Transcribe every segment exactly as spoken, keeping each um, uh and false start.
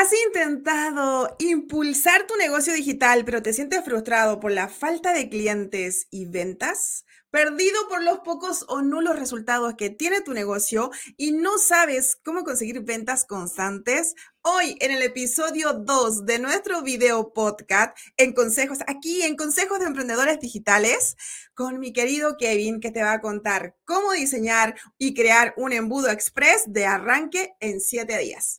¿Has intentado impulsar tu negocio digital, pero te sientes frustrado por la falta de clientes y ventas? ¿Perdido por los pocos o nulos resultados que tiene tu negocio y no sabes cómo conseguir ventas constantes? Hoy, en el episodio dos de nuestro video podcast, en consejos, aquí en Consejos de Emprendedores Digitales, con mi querido Kevin, que te va a contar cómo diseñar y crear un embudo express de arranque en siete días.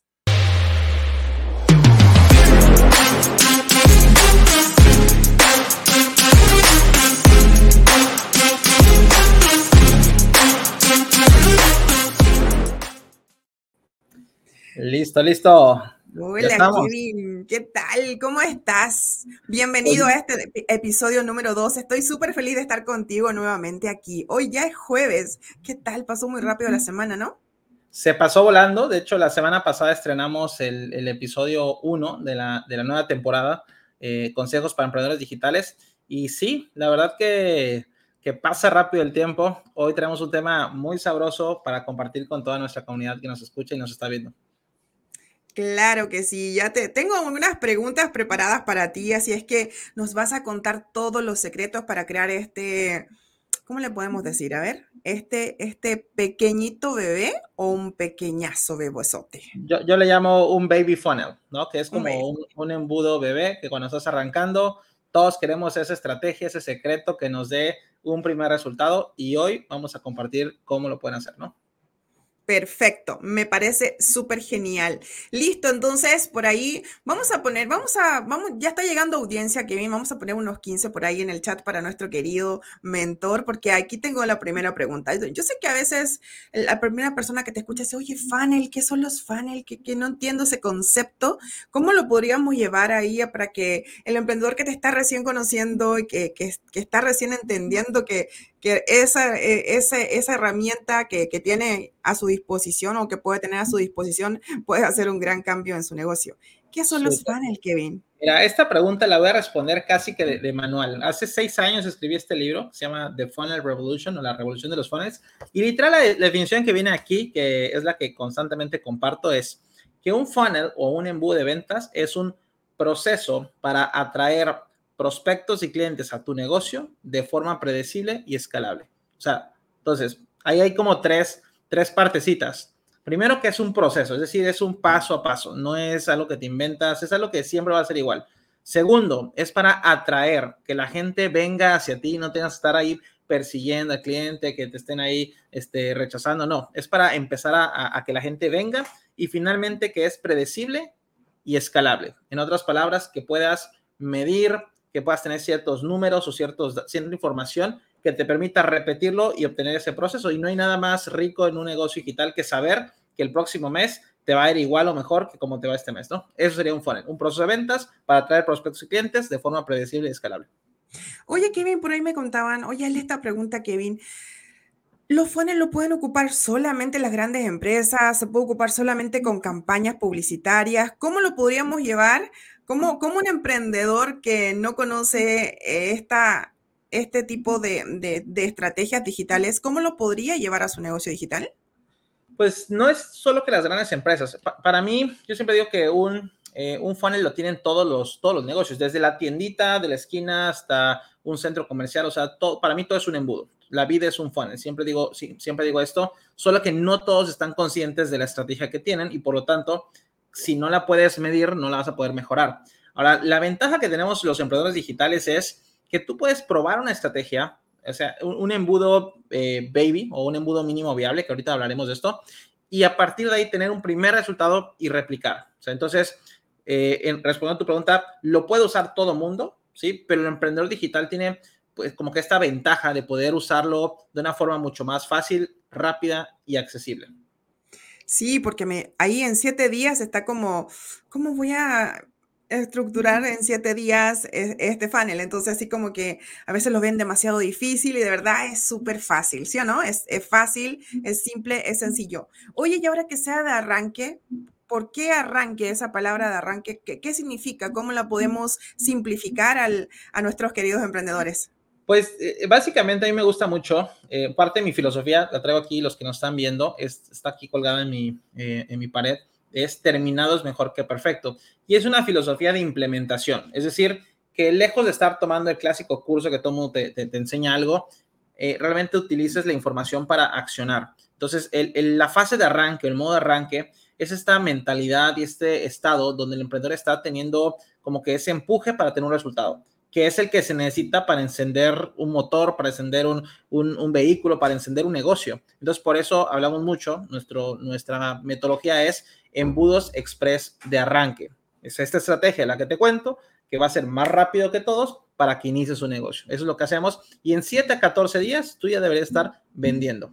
Listo, listo. Ya Hola estamos. Kevin, ¿qué tal? ¿Cómo estás? Pues, Bienvenido a este epi- episodio número dos. Estoy súper feliz de estar contigo nuevamente aquí. Hoy ya es jueves. ¿Qué tal? Pasó muy rápido la semana, ¿no? se pasó volando. De hecho, la semana pasada estrenamos el, el episodio uno de la, de la nueva temporada, eh, Consejos para Emprendedores Digitales. Y sí, la verdad que, que pasa rápido el tiempo. Hoy tenemos un tema muy sabroso para compartir con toda nuestra comunidad que nos escucha y nos está viendo. Claro que sí, ya te tengo unas preguntas preparadas para ti, así es que nos vas a contar todos los secretos para crear este, ¿cómo le podemos decir? A ver, este, este pequeñito bebé o un pequeñazo bebesote. Yo, yo le llamo un baby funnel, ¿no? Que es Un como bebé. un, un embudo bebé que cuando estás arrancando, todos queremos esa estrategia, ese secreto que nos dé un primer resultado y hoy vamos a compartir cómo lo pueden hacer, ¿no? Perfecto, me parece súper genial. Listo, entonces por ahí vamos a poner, vamos a, vamos, ya está llegando audiencia, Kevin, vamos a poner unos quince por ahí en el chat para nuestro querido mentor, porque aquí tengo la primera pregunta. Yo sé que a veces la primera persona que te escucha dice, oye, funnel, ¿qué son los funnel? Que, que no entiendo ese concepto. ¿Cómo lo podríamos llevar ahí a- para que el emprendedor que te está recién conociendo y que, que, que está recién entendiendo que que esa, eh, esa, esa herramienta que, que tiene a su disposición o que puede tener a su disposición puede hacer un gran cambio en su negocio? ¿Qué son los Súper. funnel, Kevin? Mira, esta pregunta la voy a responder casi que de, de manual. Hace seis años escribí este libro, se llama The Funnel Revolution o la revolución de los funnels. Y literal la, la definición que viene aquí, que es la que constantemente comparto, es que un funnel o un embudo de ventas es un proceso para atraer prospectos y clientes a tu negocio de forma predecible y escalable. O sea, entonces, ahí hay como tres, tres partecitas. Primero que es un proceso, es decir, es un paso a paso, no es algo que te inventas, es algo que siempre va a ser igual. Segundo, es para atraer, que la gente venga hacia ti, no tengas que estar ahí persiguiendo al cliente, que te estén ahí este, rechazando, no, es para empezar a, a, a que la gente venga y finalmente que es predecible y escalable. En otras palabras, que puedas medir, que puedas tener ciertos números o ciertos, cierta información que te permita repetirlo y obtener ese proceso. Y no hay nada más rico en un negocio digital que saber que el próximo mes te va a ir igual o mejor que como te va este mes, ¿no? Eso sería un funnel, un proceso de ventas para atraer prospectos y clientes de forma predecible y escalable. Oye, Kevin, por ahí me contaban, oye, hazle esta pregunta, Kevin. ¿Los funnels lo pueden ocupar solamente las grandes empresas? ¿Se puede ocupar solamente con campañas publicitarias? ¿Cómo lo podríamos llevar? ¿Cómo, cómo un emprendedor que no conoce eh, esta, este tipo de, de, de estrategias digitales, cómo lo podría llevar a su negocio digital? Pues no es solo que las grandes empresas. Pa para mí, yo siempre digo que un, eh, un funnel lo tienen todos los, todos los negocios, desde la tiendita de la esquina hasta un centro comercial. O sea, todo, para mí todo es un embudo. La vida es un funnel. Siempre digo, sí, siempre digo esto, solo que no todos están conscientes de la estrategia que tienen y por lo tanto, si no la puedes medir, no la vas a poder mejorar. Ahora, la ventaja que tenemos los emprendedores digitales es que tú puedes probar una estrategia, o sea, un, un embudo eh, baby o un embudo mínimo viable, que ahorita hablaremos de esto, y a partir de ahí tener un primer resultado y replicar. O sea, entonces, eh, en, respondiendo a tu pregunta, lo puede usar todo mundo, ¿sí? Pero el emprendedor digital tiene pues como que esta ventaja de poder usarlo de una forma mucho más fácil, rápida y accesible. Sí, porque me, ahí en siete días está como, ¿cómo voy a estructurar en siete días e- este funnel? Entonces, así como que a veces lo ven demasiado difícil y de verdad es súper fácil, ¿sí o no? Es, es fácil, es simple, es sencillo. Oye, y ahora que sea de arranque, ¿por qué arranque? Esa palabra de arranque, ¿qué, qué significa? ¿Cómo la podemos simplificar al, a nuestros queridos emprendedores? Pues eh, básicamente a mí me gusta mucho, eh, parte de mi filosofía, la traigo aquí, los que nos están viendo, es, está aquí colgada en mi, eh, en mi pared, es terminado es mejor que perfecto. Y es una filosofía de implementación, es decir, que lejos de estar tomando el clásico curso que todo el mundo te, te, te enseña algo, eh, realmente utilices la información para accionar. Entonces, el, el, la fase de arranque, el modo de arranque, es esta mentalidad y este estado donde el emprendedor está teniendo como que ese empuje para tener un resultado, que es el que se necesita para encender un motor, para encender un, un, un vehículo, para encender un negocio. Entonces, por eso hablamos mucho, nuestro, nuestra metodología es embudos express de arranque. Es esta estrategia la que te cuento, que va a ser más rápido que todos para que inicies un negocio. Eso es lo que hacemos y en siete a catorce días tú ya deberías estar vendiendo.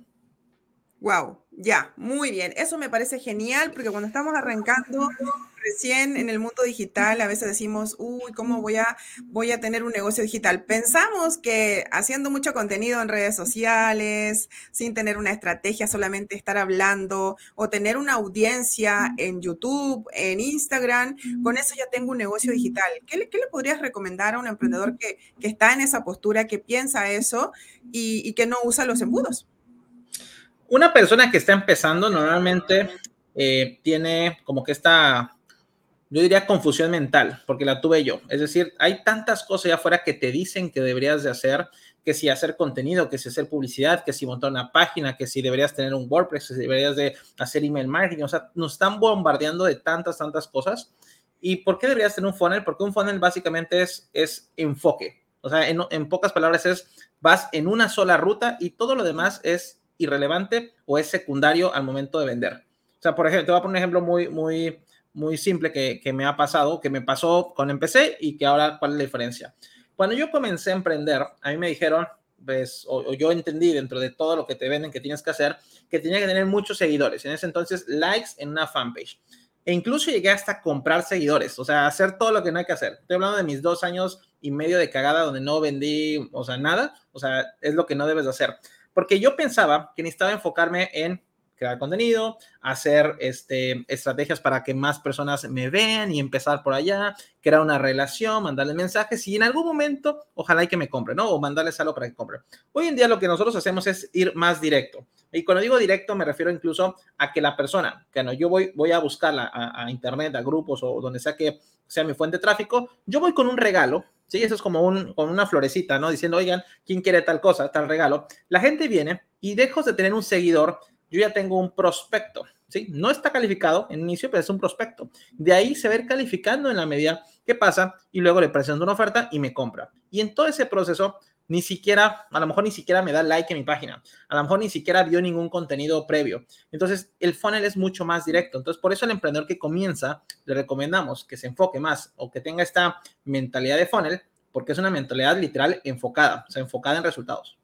Wow, ya, muy bien. Eso me parece genial porque cuando estamos arrancando recién en el mundo digital, a veces decimos, uy, ¿cómo voy a, voy a tener un negocio digital? Pensamos que haciendo mucho contenido en redes sociales, sin tener una estrategia, solamente estar hablando o tener una audiencia en YouTube, en Instagram, con eso ya tengo un negocio digital. ¿Qué le, qué le podrías recomendar a un emprendedor que, que está en esa postura, que piensa eso y, y que no usa los embudos? Una persona que está empezando normalmente eh, tiene como que esta, yo diría confusión mental, porque la tuve yo. Es decir, hay tantas cosas allá afuera que te dicen que deberías de hacer, que si hacer contenido, que si hacer publicidad, que si montar una página, que si deberías tener un WordPress, que si deberías de hacer email marketing. O sea, nos están bombardeando de tantas, tantas cosas. ¿Y por qué deberías tener un funnel? Porque un funnel básicamente es, es enfoque. O sea, en, en pocas palabras es, vas en una sola ruta y todo lo demás es irrelevante o es secundario al momento de vender. O sea, por ejemplo, te voy a poner un ejemplo muy, muy, muy simple que, que me ha pasado, que me pasó cuando empecé y que ahora, ¿cuál es la diferencia? Cuando yo comencé a emprender, a mí me dijeron, pues, o, o yo entendí dentro de todo lo que te venden que tienes que hacer, que tenía que tener muchos seguidores. En ese entonces, likes en una fanpage. E incluso llegué hasta comprar seguidores, o sea, hacer todo lo que no hay que hacer. Estoy hablando de mis dos años y medio de cagada donde no vendí, o sea, nada. O sea, es lo que no debes de hacer. Porque yo pensaba que necesitaba enfocarme en crear contenido, hacer este, estrategias para que más personas me vean y empezar por allá, crear una relación, mandarles mensajes y en algún momento, ojalá y que me compren, ¿no? O mandarles algo para que compren. Hoy en día lo que nosotros hacemos es ir más directo. Y cuando digo directo me refiero incluso a que la persona, que no, yo voy, voy a buscarla a, a internet, a grupos o donde sea que sea mi fuente de tráfico, yo voy con un regalo. Sí, eso es como un, con una florecita, ¿no? Diciendo, oigan, ¿quién quiere tal cosa, tal regalo? La gente viene y lejos de tener un seguidor, yo ya tengo un prospecto, ¿sí? No está calificado en inicio, pero es un prospecto. De ahí se va a ir calificando en la medida que pasa y luego le presento una oferta y me compra. Y en todo ese proceso, ni siquiera, a lo mejor ni siquiera me da like en mi página, a lo mejor ni siquiera vio ningún contenido previo. Entonces, el funnel es mucho más directo. Entonces, por eso el emprendedor que comienza, le recomendamos que se enfoque más o que tenga esta mentalidad de funnel, porque es una mentalidad literal enfocada, o sea, enfocada en resultados.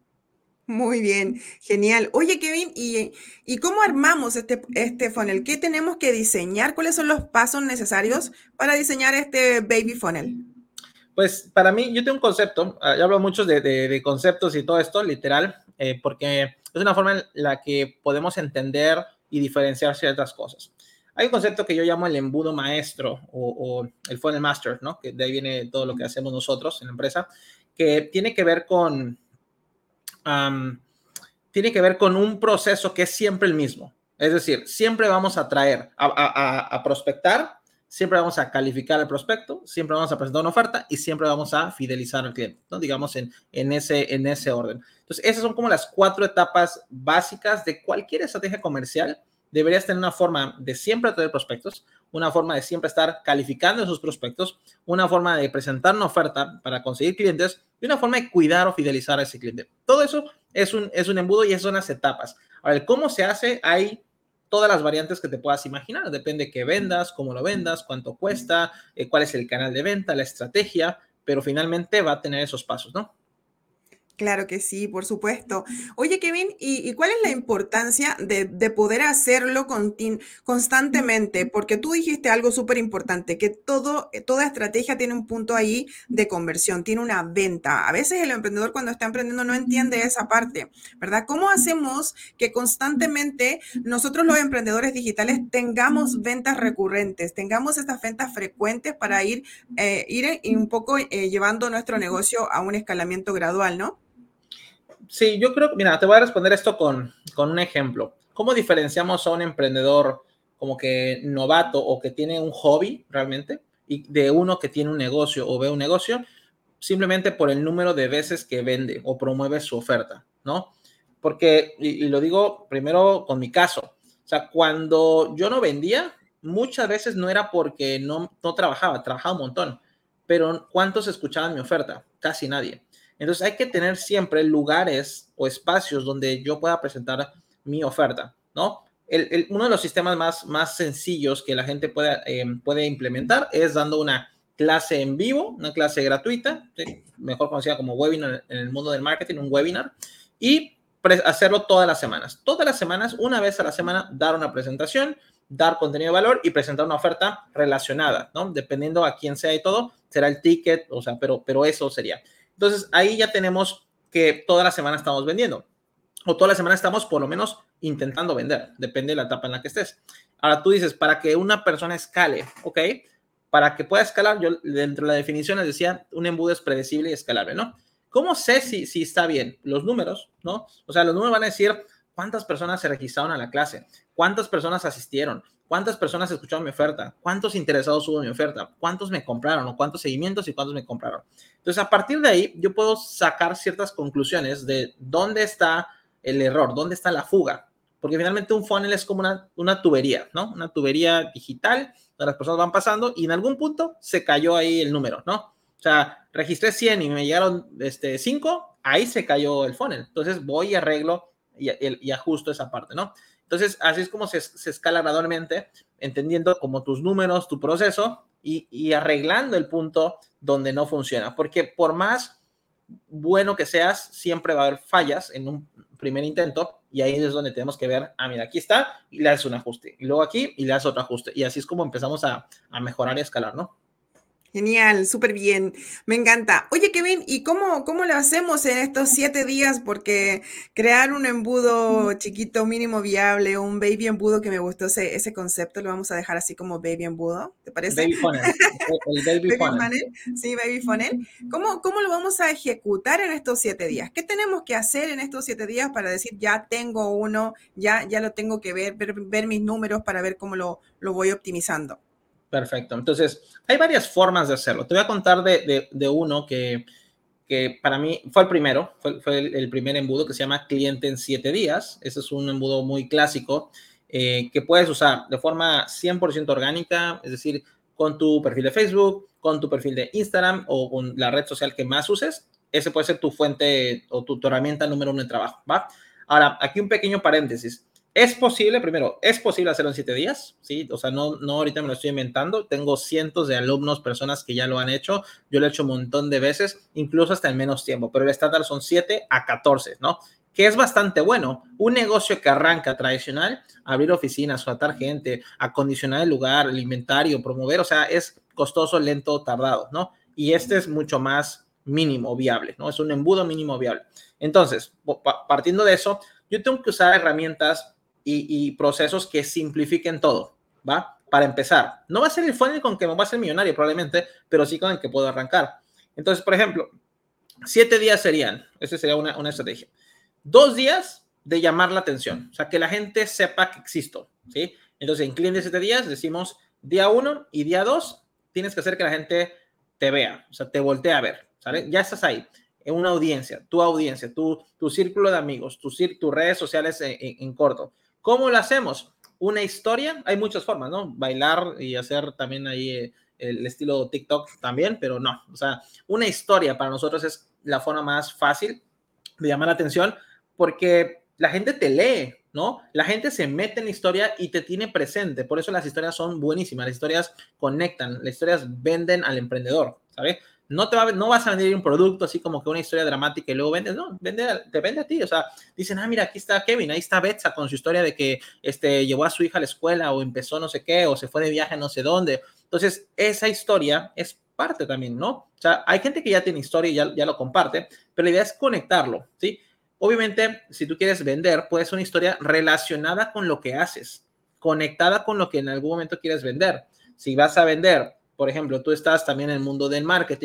Muy bien, genial. Oye, Kevin, ¿y, y cómo armamos este, este funnel? ¿Qué tenemos que diseñar? ¿Cuáles son los pasos necesarios para diseñar este baby funnel? Pues para mí, yo tengo un concepto, uh, yo hablo mucho de, de, de, conceptos y todo esto, literal, eh, porque es una forma en la que podemos entender y diferenciar ciertas cosas. Hay un concepto que yo llamo el embudo maestro o, o el funnel master, ¿no? Que de ahí viene todo lo que hacemos nosotros en la empresa, que tiene que ver con, um, tiene que ver con un proceso que es siempre el mismo. Es decir, siempre vamos a traer, a, a, a prospectar, siempre vamos a calificar el prospecto, siempre vamos a presentar una oferta y siempre vamos a fidelizar al cliente, ¿no? Digamos en, en, ese, en ese orden. Entonces, esas son como las cuatro etapas básicas de cualquier estrategia comercial. Deberías tener una forma de siempre atraer prospectos, una forma de siempre estar calificando esos prospectos, una forma de presentar una oferta para conseguir clientes y una forma de cuidar o fidelizar a ese cliente. Todo eso es un, es un embudo y esas son las etapas. Ahora, el cómo se hace, hay todas las variantes que te puedas imaginar. Depende de qué vendas, cómo lo vendas, cuánto cuesta, eh, cuál es el canal de venta, la estrategia, pero finalmente va a tener esos pasos, ¿no? Claro que sí, por supuesto. Oye, Kevin, ¿y, y cuál es la importancia de, de poder hacerlo contin- constantemente? Porque tú dijiste algo súper importante, que todo, toda estrategia tiene un punto ahí de conversión, tiene una venta. A veces el emprendedor cuando está emprendiendo no entiende esa parte, ¿verdad? ¿Cómo hacemos que constantemente nosotros los emprendedores digitales tengamos ventas recurrentes, tengamos estas ventas frecuentes para ir, eh, ir un poco eh, llevando nuestro negocio a un escalamiento gradual, ¿no? Sí, yo creo que, mira, te voy a responder esto con, con un ejemplo. ¿Cómo diferenciamos a un emprendedor como que novato o que tiene un hobby realmente, y de uno que tiene un negocio o ve un negocio, simplemente por el número de veces que vende o promueve su oferta, ¿no? Porque, y, y lo digo primero con mi caso, o sea, cuando yo no vendía, muchas veces no era porque no, no trabajaba, trabajaba un montón, pero ¿cuántos escuchaban mi oferta? Casi nadie. Entonces hay que tener siempre lugares o espacios donde yo pueda presentar mi oferta, ¿no? El, el, uno de los sistemas más, más sencillos que la gente puede, eh, puede implementar es dando una clase en vivo, una clase gratuita, ¿sí? Mejor conocida como webinar en el mundo del marketing, un webinar, y hacerlo todas las semanas. Todas las semanas, una vez a la semana, dar una presentación, dar contenido de valor y presentar una oferta relacionada, ¿no? Dependiendo a quién sea y todo, será el ticket, o sea, pero, pero eso sería. Entonces, ahí ya tenemos que toda la semana estamos vendiendo, o toda la semana estamos por lo menos intentando vender, depende de la etapa en la que estés. Ahora tú dices, para que una persona escale, ¿ok? Para que pueda escalar, yo dentro de la definición les decía, un embudo es predecible y escalable, ¿no? ¿Cómo sé si, si está bien? Los números, ¿no? O sea, los números van a decir cuántas personas se registraron a la clase, cuántas personas asistieron, cuántas personas escucharon mi oferta, cuántos interesados hubo en mi oferta, cuántos me compraron o cuántos seguimientos y cuántos me compraron. Entonces, a partir de ahí, yo puedo sacar ciertas conclusiones de dónde está el error, dónde está la fuga. Porque finalmente un funnel es como una, una tubería, ¿no? Una tubería digital donde las personas van pasando y en algún punto se cayó ahí el número, ¿no? O sea, registré cien y me llegaron este, cinco, ahí se cayó el funnel. Entonces voy y arreglo y, y, y ajusto esa parte, ¿no? Entonces, así es como se, se escala gradualmente, entendiendo como tus números, tu proceso y, y arreglando el punto donde no funciona. Porque por más bueno que seas, siempre va a haber fallas en un primer intento y ahí es donde tenemos que ver, ah, mira, aquí está y le haces un ajuste. Y luego aquí y le haces otro ajuste. Y así es como empezamos a, a mejorar y escalar, ¿no? Genial, súper bien, me encanta. Oye, Kevin, ¿y cómo, cómo lo hacemos en estos siete días? Porque crear un embudo chiquito, mínimo viable, o un baby embudo, que me gustó ese, ese concepto, lo vamos a dejar así como baby embudo, ¿te parece? Baby funnel, el baby Baby funnel. funnel, sí, baby funnel. ¿Cómo, cómo lo vamos a ejecutar en estos siete días? ¿Qué tenemos que hacer en estos siete días para decir, ya tengo uno, ya, ya lo tengo que ver, ver, ver mis números para ver cómo lo, lo voy optimizando? Perfecto. Entonces, hay varias formas de hacerlo. Te voy a contar de, de, de uno que, que para mí fue el primero, fue, fue el, el primer embudo que se llama Cliente en siete días. Ese es un embudo muy clásico eh, que puedes usar de forma cien por ciento orgánica, es decir, con tu perfil de Facebook, con tu perfil de Instagram o con la red social que más uses. Ese puede ser tu fuente o tu, tu herramienta número uno de trabajo, ¿va? Ahora, aquí un pequeño paréntesis. ¿Es posible, primero, es posible hacerlo en siete días? Sí, o sea, no, no ahorita me lo estoy inventando. Tengo cientos de alumnos, personas que ya lo han hecho. Yo lo he hecho un montón de veces, incluso hasta en menos tiempo, pero el estándar son siete a catorce, ¿no? Que es bastante bueno. Un negocio que arranca tradicional, abrir oficinas, tratar gente, acondicionar el lugar, el inventario, promover, o sea, es costoso, lento, tardado, ¿no? Y este es mucho más mínimo viable, ¿no? Es un embudo mínimo viable. Entonces, partiendo de eso, yo tengo que usar herramientas Y, y procesos que simplifiquen todo, ¿va? Para empezar, no va a ser el funnel con que me voy a hacer millonario probablemente, pero sí con el que puedo arrancar. Entonces, por ejemplo, siete días serían, esa sería una, una estrategia. Dos días de llamar la atención, o sea, que la gente sepa que existo, ¿sí? Entonces, en cliente de siete días decimos día uno y día dos, tienes que hacer que la gente te vea, o sea, te voltee a ver, ¿sabes? Ya estás ahí en una audiencia, tu audiencia, tu, tu círculo de amigos, tus tu redes sociales en, en, en corto. ¿Cómo lo hacemos? Una historia, hay muchas formas, ¿no? Bailar y hacer también ahí eh, el estilo TikTok también, pero no, o sea, una historia para nosotros es la forma más fácil de llamar la atención porque la gente te lee, ¿no? La gente se mete en la historia y te tiene presente, por eso las historias son buenísimas, las historias conectan, las historias venden al emprendedor, ¿sabes? No, te va, no vas a vender un producto así como que una historia dramática y luego vendes, no, vende, te vende a ti, o sea, dicen, ah, mira, aquí está Kevin, ahí está Betsa con su historia de que este, llevó a su hija a la escuela o empezó no sé qué, o se fue de viaje no sé dónde. Entonces, esa historia es parte también, ¿no? O sea, hay gente que ya tiene historia y ya, ya lo comparte, pero la idea es conectarlo, ¿sí? Obviamente, si tú quieres vender, puede ser una historia relacionada con lo que haces, conectada con lo que en algún momento quieres vender. Si vas a vender, por ejemplo, tú estás también en el mundo del marketing,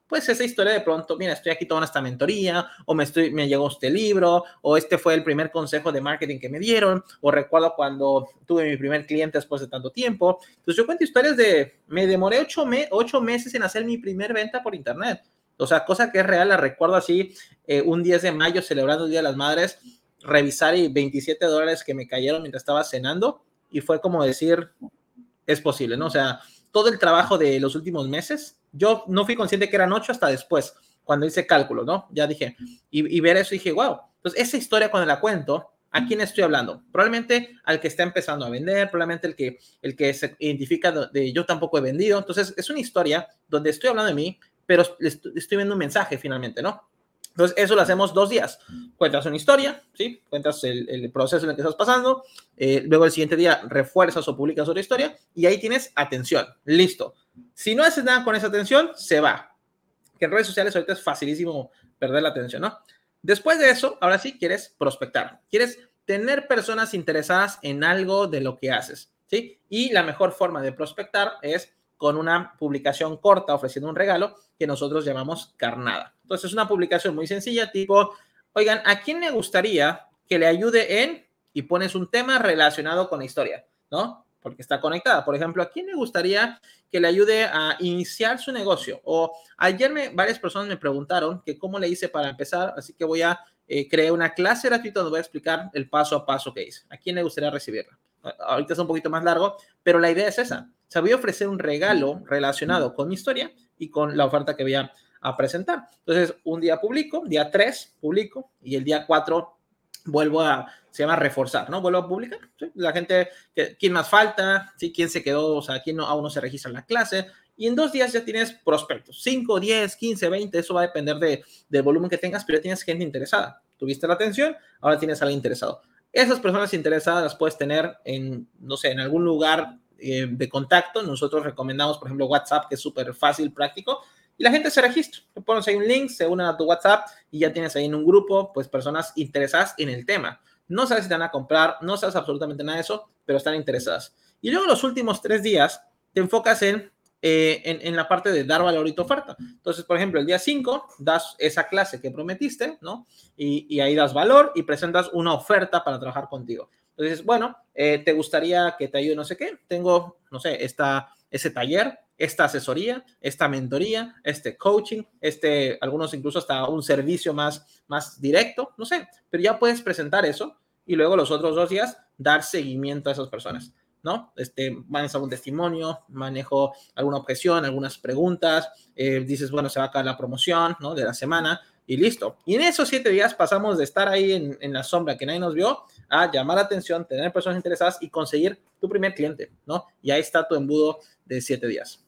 pues esa historia de pronto, mira, estoy aquí tomando esta mentoría, o me, estoy, me llegó este libro, o este fue el primer consejo de marketing que me dieron, o recuerdo cuando tuve mi primer cliente después de tanto tiempo. Entonces yo cuento historias de, me demoré ocho, me, ocho meses en hacer mi primer venta por internet. O sea, cosa que es real, la recuerdo así, eh, un diez de mayo, celebrando el Día de las Madres, revisar y veintisiete dólares que me cayeron mientras estaba cenando, y fue como decir, es posible, ¿no? O sea, todo el trabajo de los últimos meses, yo no fui consciente que eran ocho hasta después, cuando hice cálculo, ¿no? Ya dije, y, y ver eso, dije, wow. Entonces, esa historia cuando la cuento, ¿a quién estoy hablando? Probablemente al que está empezando a vender, probablemente el que, el que se identifica de, de yo tampoco he vendido. Entonces, es una historia donde estoy hablando de mí, pero estoy, estoy viendo un mensaje finalmente, ¿no? Entonces, eso lo hacemos dos días. Cuentas una historia, ¿sí? Cuentas el, el proceso en el que estás pasando. Eh, luego, el siguiente día, refuerzas o publicas otra historia. Y ahí tienes atención. Listo. Si no haces nada con esa atención, se va. Que en redes sociales ahorita es facilísimo perder la atención, ¿no? Después de eso, ahora sí, quieres prospectar. Quieres tener personas interesadas en algo de lo que haces, ¿sí? Y la mejor forma de prospectar es con una publicación corta ofreciendo un regalo que nosotros llamamos carnada. Entonces, es una publicación muy sencilla, tipo, oigan, ¿a quién le gustaría que le ayude en? Y pones un tema relacionado con la historia, ¿no? Porque está conectada. Por ejemplo, ¿a quién le gustaría que le ayude a iniciar su negocio? O ayer me, varias personas me preguntaron que cómo le hice para empezar, así que voy a eh, crear una clase gratuita donde voy a explicar el paso a paso que hice. ¿A quién le gustaría recibirla? Ahorita es un poquito más largo, pero la idea es esa. O sea, voy a ofrecer un regalo relacionado con mi historia y con la oferta que voy a, a presentar. Entonces, un día publico, día tres publico, y el día cuatro vuelvo a, se llama reforzar, ¿no? Vuelvo a publicar, ¿sí? La gente, que, ¿quién más falta? ¿Sí? ¿Quién se quedó? O sea, ¿quién no, aún no se registra en la clase? Y en dos días ya tienes prospectos, cinco, diez, quince, veinte, eso va a depender de, del volumen que tengas, pero ya tienes gente interesada. Tuviste la atención, ahora tienes a alguien interesado. Esas personas interesadas las puedes tener en, no sé, en algún lugar eh, de contacto. Nosotros recomendamos, por ejemplo, WhatsApp, que es súper fácil, práctico, y la gente se registra. Te pones ahí un link, se unen a tu WhatsApp y ya tienes ahí en un grupo, pues, personas interesadas en el tema. No sabes si te van a comprar, no sabes absolutamente nada de eso, pero están interesadas. Y luego los últimos tres días te enfocas en, eh, en, en la parte de dar valor y tu oferta. Entonces, por ejemplo, el día cinco das esa clase que prometiste, ¿no? Y, y ahí das valor y presentas una oferta para trabajar contigo. Entonces, bueno, eh, ¿te gustaría que te ayude no sé qué? Tengo, no sé, esta, ese taller, esta asesoría, esta mentoría, este coaching, este, algunos incluso hasta un servicio más, más directo, no sé, pero ya puedes presentar eso y luego los otros dos días dar seguimiento a esas personas, ¿no? Este, manejas algún testimonio, manejo alguna objeción, algunas preguntas, eh, dices, bueno, se va a acabar la promoción, ¿no? De la semana y listo. Y en esos siete días pasamos de estar ahí en, en la sombra que nadie nos vio a llamar la atención, tener personas interesadas y conseguir tu primer cliente, ¿no? Y ahí está tu embudo de siete días.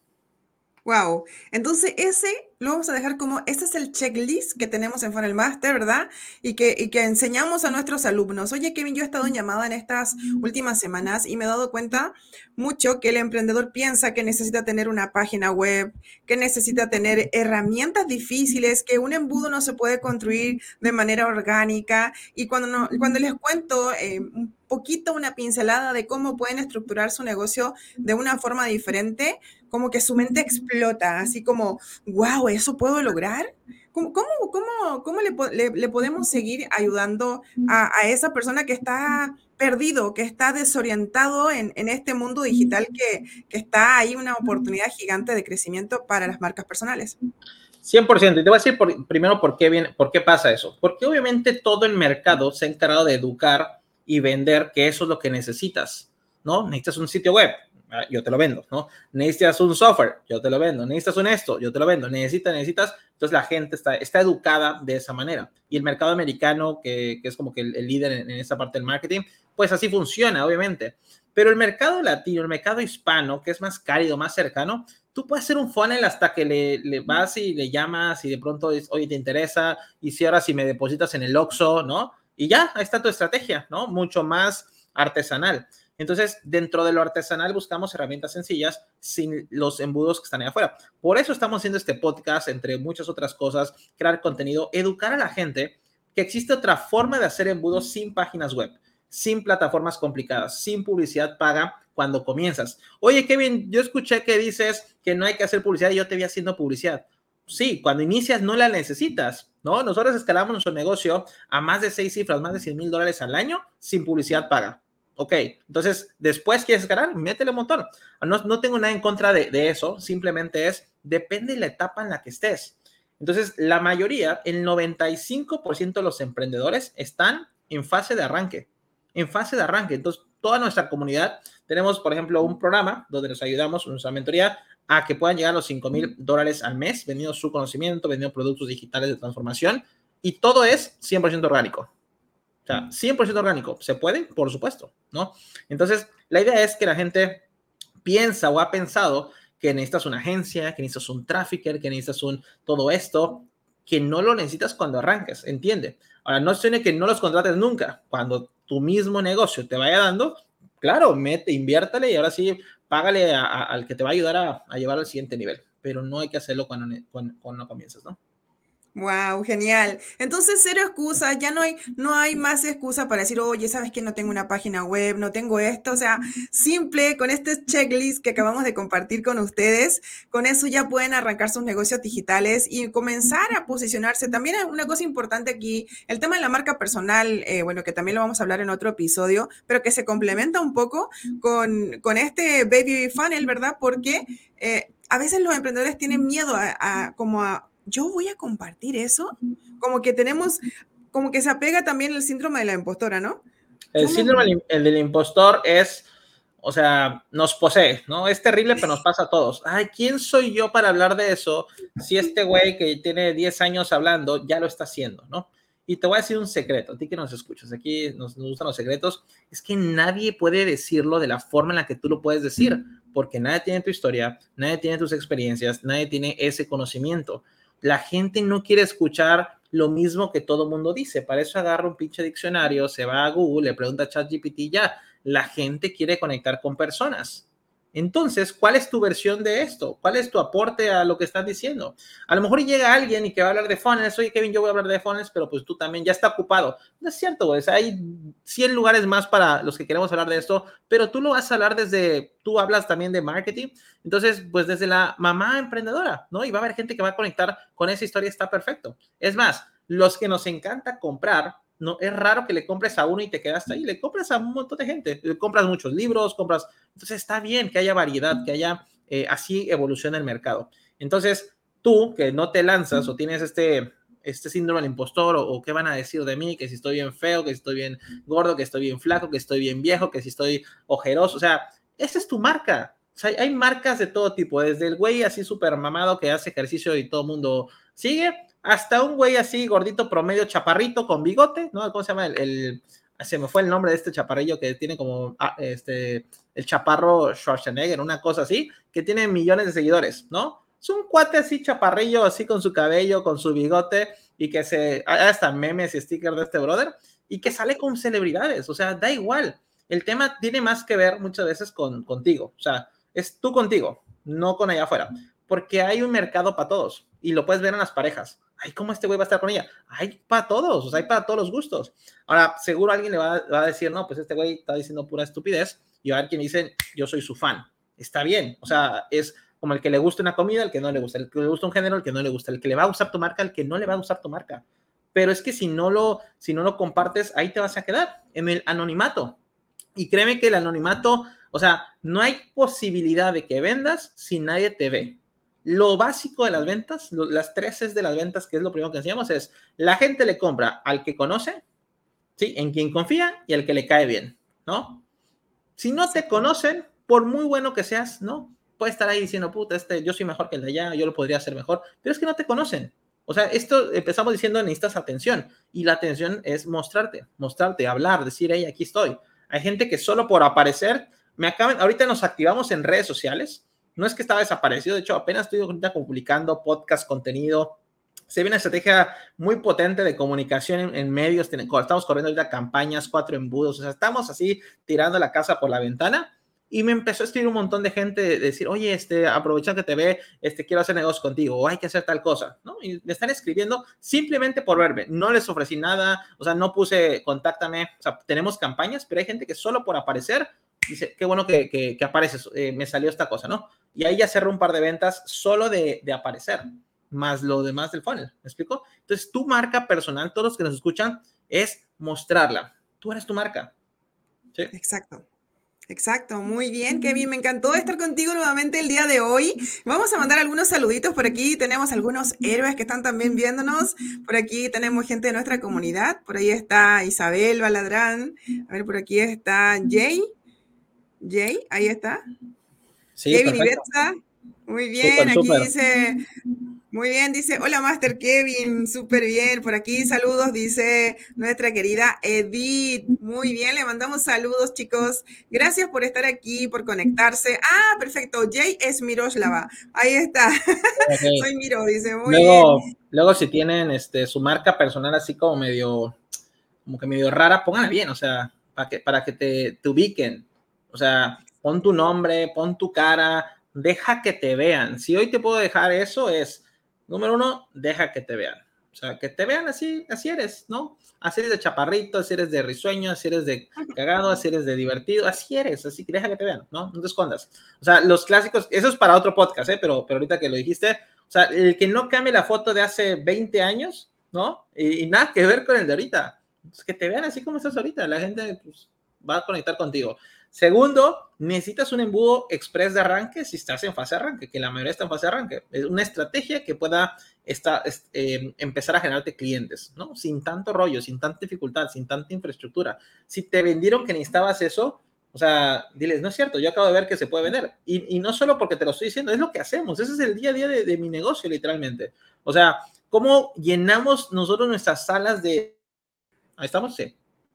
Wow. Entonces, ese lo vamos a dejar como, ese es el checklist que tenemos en Funnel Master, ¿verdad? Y que, y que enseñamos a nuestros alumnos. Oye, Kevin, yo he estado en llamada en estas últimas semanas y me he dado cuenta mucho que el emprendedor piensa que necesita tener una página web, que necesita tener herramientas difíciles, que un embudo no se puede construir de manera orgánica. Y cuando, no, cuando les cuento eh, un poquito, una pincelada de cómo pueden estructurar su negocio de una forma diferente, como que su mente explota, así como, wow, ¿eso puedo lograr? ¿Cómo, cómo, cómo, cómo le, le, le, podemos seguir ayudando a, a, esa persona que está perdido, que está desorientado en, en este mundo digital que, que está ahí una oportunidad gigante de crecimiento para las marcas personales? cien por ciento. Y te voy a decir por, primero por qué, viene, por qué pasa eso. Porque obviamente todo el mercado se ha encargado de educar y vender que eso es lo que necesitas, ¿no? Necesitas un sitio web, yo te lo vendo, ¿no? Necesitas un software, yo te lo vendo. Necesitas un esto, yo te lo vendo. Necesitas, necesitas. Entonces la gente está, está educada de esa manera. Y el mercado americano, que, que es como que el, el líder en, en esa parte del marketing, pues así funciona, obviamente. Pero el mercado latino, el mercado hispano, que es más cálido, más cercano, tú puedes hacer un funnel hasta que le, le vas y le llamas y de pronto es, oye, ¿te interesa? Y si ahora si me depositas en el Oxxo, ¿no? Y ya, ahí está tu estrategia, ¿no? Mucho más artesanal. Entonces, dentro de lo artesanal buscamos herramientas sencillas sin los embudos que están ahí afuera. Por eso estamos haciendo este podcast, entre muchas otras cosas, crear contenido, educar a la gente que existe otra forma de hacer embudos sin páginas web, sin plataformas complicadas, sin publicidad paga cuando comienzas. Oye, Kevin, yo escuché que dices que no hay que hacer publicidad y yo te vi haciendo publicidad. Sí, cuando inicias no la necesitas, ¿no? Nosotros escalamos nuestro negocio a más de seis cifras, más de cien mil dólares al año sin publicidad paga. Ok, entonces, después quieres escalar, métele un montón. No, no tengo nada en contra de, de eso, simplemente es, depende de la etapa en la que estés. Entonces, la mayoría, el noventa y cinco por ciento de los emprendedores están en fase de arranque, en fase de arranque. Entonces, toda nuestra comunidad, tenemos, por ejemplo, un programa donde nos ayudamos, nuestra mentoría, a que puedan llegar a los cinco mil dólares al mes, vendiendo su conocimiento, vendiendo productos digitales de transformación, y todo es cien por ciento orgánico. O sea, cien por ciento orgánico. ¿Se puede? Por supuesto, ¿no? Entonces, la idea es que la gente piensa o ha pensado que necesitas una agencia, que necesitas un trafficker, que necesitas un todo esto, que no lo necesitas cuando arranques, ¿entiende? Ahora, no suene que no los contrates nunca. Cuando tu mismo negocio te vaya dando, claro, mete, inviértale y ahora sí, págale a, a, al que te va a ayudar a, a llevar al siguiente nivel. Pero no hay que hacerlo cuando, cuando, cuando comienzas, ¿no? Wow, genial. Entonces, cero excusas, ya no hay, no hay más excusa para decir, oye, sabes que no tengo una página web, no tengo esto. O sea, simple, con este checklist que acabamos de compartir con ustedes, con eso ya pueden arrancar sus negocios digitales y comenzar a posicionarse. También es una cosa importante aquí, el tema de la marca personal, eh, bueno, que también lo vamos a hablar en otro episodio, pero que se complementa un poco con, con este baby funnel, ¿verdad? Porque eh, a veces los emprendedores tienen miedo a, a como a yo voy a compartir eso, como que tenemos, como que se apega también el síndrome de la impostora, ¿no? El Yo síndrome no, del, el del impostor es, o sea, nos posee, ¿no? Es terrible, pero nos pasa a todos. Ay, ¿quién soy yo para hablar de eso si este güey que tiene diez años hablando ya lo está haciendo, ¿no? Y te voy a decir un secreto, a ti que nos escuchas, aquí nos, nos gustan los secretos, es que nadie puede decirlo de la forma en la que tú lo puedes decir, porque nadie tiene tu historia, nadie tiene tus experiencias, nadie tiene ese conocimiento. La gente no quiere escuchar lo mismo que todo mundo dice. Para eso agarra un pinche diccionario, se va a Google, le pregunta a ChatGPT y ya. La gente quiere conectar con personas. Entonces, ¿cuál es tu versión de esto? ¿Cuál es tu aporte a lo que estás diciendo? A lo mejor llega alguien y que va a hablar de funnels. Oye, Kevin, yo voy a hablar de funnels, pero pues tú también ya está ocupado. No es cierto, güey. Hay cien lugares más para los que queremos hablar de esto, pero tú lo vas a hablar desde, tú hablas también de marketing. Entonces, pues desde la mamá emprendedora, ¿no? Y va a haber gente que va a conectar con esa historia, está perfecto. Es más, los que nos encanta comprar, no, es raro que le compres a uno y te quedaste ahí, le compras a un montón de gente, le compras muchos libros, compras, entonces está bien que haya variedad, que haya, eh, así evoluciona el mercado. Entonces, tú que no te lanzas o tienes este, este síndrome del impostor o, o qué van a decir de mí, que si estoy bien feo, que si estoy bien gordo, que estoy bien flaco, que estoy bien viejo, que si estoy ojeroso, o sea, esa es tu marca. O sea, hay marcas de todo tipo, desde el güey así súper mamado que hace ejercicio y todo el mundo sigue, hasta un güey así gordito promedio, chaparrito, con bigote, ¿no? ¿Cómo se llama? El, el, se me fue el nombre de este chaparrillo que tiene como, ah, este, el chaparro Schwarzenegger, una cosa así, que tiene millones de seguidores, ¿no? Es un cuate así chaparrillo, así con su cabello, con su bigote, y que se, hasta memes y stickers de este brother, y que sale con celebridades, o sea, da igual. El tema tiene más que ver muchas veces con contigo, o sea, es tú contigo, no con allá afuera, porque hay un mercado para todos, y lo puedes ver en las parejas. Ay, ¿cómo este güey va a estar con ella? Hay para todos, o sea, hay para todos los gustos. Ahora, seguro alguien le va, va a decir, no, pues este güey está diciendo pura estupidez, y va a haber quien dice, yo soy su fan. Está bien, o sea, es como el que le gusta una comida, el que no le gusta, el que le gusta un género, el que no le gusta, el que le va a gustar tu marca, el que no le va a gustar tu marca. Pero es que si no lo, si no lo compartes, ahí te vas a quedar, en el anonimato. Y créeme que el anonimato, o sea, no hay posibilidad de que vendas si nadie te ve. Lo básico de las ventas, lo, las tres es de las ventas, que es lo primero que enseñamos, es la gente le compra al que conoce, ¿sí? En quien confía y al que le cae bien, ¿no? Si no te conocen, por muy bueno que seas, ¿no? Puede estar ahí diciendo, puta, este, yo soy mejor que el de allá, yo lo podría hacer mejor, pero es que no te conocen. O sea, esto empezamos diciendo, necesitas atención, y la atención es mostrarte, mostrarte, hablar, decir, hey, aquí estoy. Hay gente que solo por aparecer, me acaban, ahorita nos activamos en redes sociales, no es que estaba desaparecido, de hecho, apenas estoy ahorita publicando podcast, contenido. Se ve una estrategia muy potente de comunicación en, en medios. Estamos corriendo ahorita campañas, cuatro embudos. O sea, estamos así tirando la casa por la ventana. Y me empezó a escribir un montón de gente de decir, oye, este, aprovecha que te ve, este, quiero hacer negocios contigo, o hay que hacer tal cosa, ¿no? Y me están escribiendo simplemente por verme. No les ofrecí nada, o sea, no puse, contáctame. O sea, tenemos campañas, pero hay gente que solo por aparecer dice, qué bueno que, que, que apareces, eh, me salió esta cosa, ¿no? Y ahí ya cerré un par de ventas solo de, de aparecer. más lo demás del funnel, ¿me explico? Entonces, tu marca personal, todos los que nos escuchan, es mostrarla. Tú eres tu marca. ¿Sí? Exacto. Exacto, muy bien, Kevin, me encantó estar contigo nuevamente el día de hoy. Vamos a mandar algunos saluditos por aquí, tenemos algunos héroes que están también viéndonos, por aquí tenemos gente de nuestra comunidad, por ahí está Isabel Baladrán, a ver, por aquí está Jay, Jay, ahí está, sí, Kevin y perfecto. Betsa, muy bien, Súper, aquí súper. dice... Muy bien, dice, hola Master Kevin, súper bien, por aquí saludos, dice nuestra querida Edith, muy bien, le mandamos saludos chicos, gracias por estar aquí, por conectarse, ah, perfecto, Jay es Miroslava, ahí está, Okay. soy Miro, dice, muy luego, bien. Luego si tienen este, su marca personal así como medio, como que medio rara, pónganla bien, o sea, para que, para que te, te ubiquen, o sea, pon tu nombre, pon tu cara, deja que te vean, si hoy te puedo dejar eso es... Número uno, deja que te vean. O sea, que te vean así, así eres, ¿no? Así eres de chaparrito, así eres de risueño, así eres de cagado, así eres de divertido, así eres, así que deja que te vean, ¿no? No te escondas. O sea, los clásicos, eso es para otro podcast, ¿eh? Pero, pero ahorita que lo dijiste, o sea, el que no cambie la foto de hace veinte años, ¿no? Y, y nada que ver con el de ahorita. Es que te vean así como estás ahorita, la gente pues, va a conectar contigo. Segundo, necesitas un embudo express de arranque si estás en fase de arranque, que la mayoría está en fase de arranque. Es una estrategia que pueda esta, eh, empezar a generarte clientes, ¿no? Sin tanto rollo, sin tanta dificultad, sin tanta infraestructura. Si te vendieron que necesitabas eso, o sea, diles, no es cierto, yo acabo de ver que se puede vender. Y, y no solo porque te lo estoy diciendo, es lo que hacemos. Ese es el día a día de, de mi negocio, literalmente. O sea, ¿cómo llenamos nosotros nuestras salas de... ¿Ahí estamos? Sí.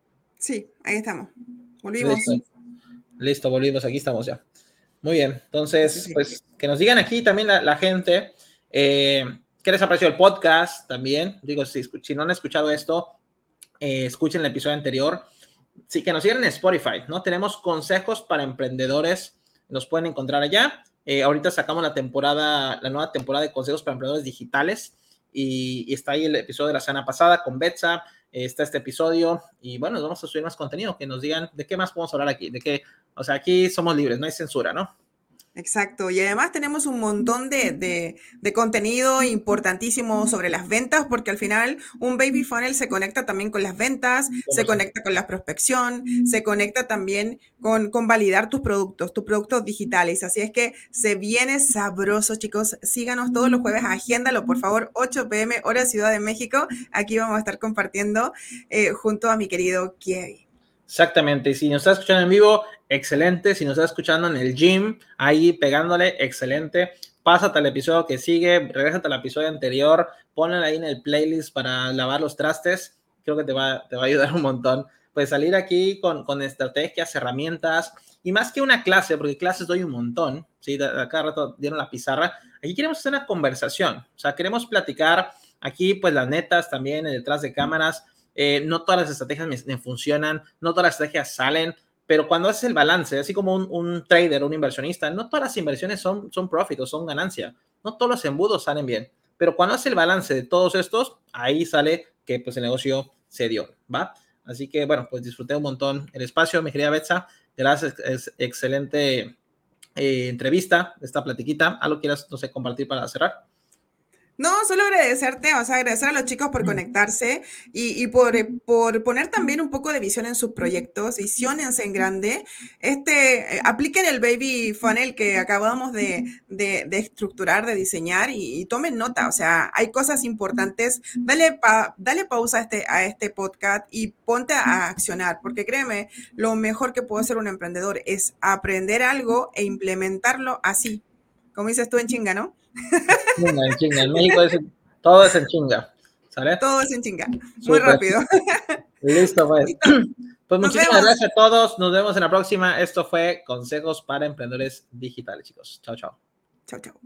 Sí, ahí estamos. Volvimos. Listo. Listo, volvimos, aquí estamos ya. Muy bien, entonces, Sí, sí, sí. pues que nos digan aquí también la, la gente eh, qué les ha parecido el podcast también. Digo, si, si no han escuchado esto, eh, escuchen el episodio anterior. Sí, que nos sigan en Spotify, ¿no? Tenemos consejos para emprendedores, los pueden encontrar allá. Eh, ahorita sacamos la temporada, la nueva temporada de consejos para emprendedores digitales y, y está ahí el episodio de la semana pasada con Betsa. Está este episodio y bueno, vamos a subir más contenido, que nos digan de qué más podemos hablar aquí, de qué, o sea, aquí somos libres, no hay censura, ¿no? Exacto, y además tenemos un montón de, de, de contenido importantísimo sobre las ventas, porque al final un baby funnel se conecta también con las ventas, se conecta con la prospección, se conecta también con, con validar tus productos, tus productos digitales. Así es que se viene sabroso, chicos. Síganos todos los jueves, agéndalo, por favor, ocho pe eme, hora Ciudad de México. Aquí vamos a estar compartiendo eh, junto a mi querido Kevin. Exactamente, y si nos está escuchando en vivo, excelente, si nos está escuchando en el gym, ahí pegándole, excelente, pásate al episodio que sigue, regrésate al episodio anterior, ponle ahí en el playlist para lavar los trastes, creo que te va, te va a ayudar un montón, pues salir aquí con, con estrategias, herramientas, y más que una clase, porque clases doy un montón, ¿sí? De, de cada rato dieron la pizarra, aquí queremos hacer una conversación, o sea, queremos platicar aquí, pues las netas también, detrás de cámaras. Eh, no todas las estrategias me, me funcionan, no todas las estrategias salen, pero cuando haces el balance, así como un, un trader, un inversionista, no todas las inversiones son, son profit o son ganancia, no todos los embudos salen bien, pero cuando haces el balance de todos estos, ahí sale que pues el negocio se dio, ¿va? Así que bueno, pues disfruté un montón el espacio, mi querida Betsa, gracias, es excelente eh, entrevista, esta platiquita, ¿algo quieras, no sé, compartir para cerrar? No, solo agradecerte, o sea, agradecer a los chicos por conectarse y, y por, por poner también un poco de visión en sus proyectos, visionense en grande. Este, eh, apliquen el baby funnel que acabamos de, de, de estructurar, de diseñar y, y tomen nota, o sea, hay cosas importantes. Dale, pa, dale pausa a este, a este podcast y ponte a accionar, porque créeme, lo mejor que puede hacer un emprendedor es aprender algo e implementarlo así, como dices tú en chinga, ¿no? Chinga, en chinga. En México es, todo es en chinga. ¿Sale? Todo es en chinga. Muy Súper. rápido. Listo, pues. Listo. Pues Nos muchísimas vemos. gracias a todos. Nos vemos en la próxima. Esto fue Consejos para Emprendedores Digitales, chicos. Chao, chao. Chao, chao.